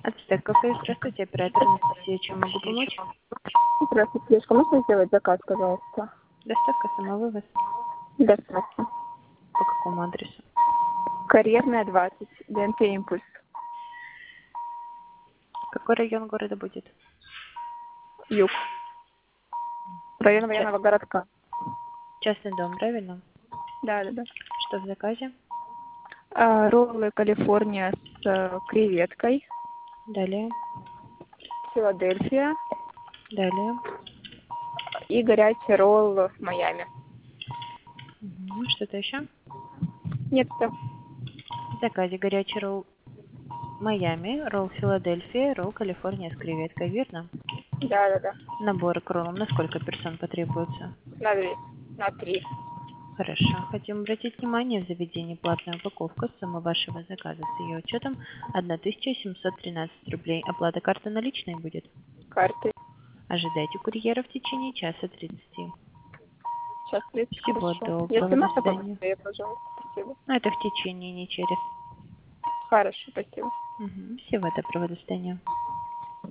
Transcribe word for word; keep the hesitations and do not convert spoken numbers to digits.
Ацтек кафе, здравствуйте, оператор Анастасия, чем могу помочь? Здравствуйте, девушка, можно сделать заказ, пожалуйста? Доставка, самовывоз. Доставка. По какому адресу? Карьерная, двадцать, ДНТ «Импульс». Какой район города будет? Юг. Район Ча- военного городка. Частный дом, правильно? Да, да, да. Что в заказе? А, роллы Калифорния с э, креветкой. Далее, Филадельфия. далее. И горячий ролл в Майами. Мгм. Что-то еще? Нет, все. В заказе горячий ролл Майами, ролл Филадельфия, ролл Калифорния с креветкой, верно? Да, да, да. Наборы к роллам на сколько персон потребуется? На три. На три. Хорошо. Хотим обратить внимание, в заведении платная упаковка. Сумма вашего заказа с ее учетом тысяча семьсот тринадцать рублей. Оплата карты наличной будет? Карты. Ожидайте курьера в течение часа тридцати. Сейчас, тридцать, Всего хорошо. Если доброго. До можно, свидания. побыстрее, пожалуйста. Спасибо. Ну, это в течение, не через. Хорошо, спасибо. Мгм. Всего доброго. До свидания.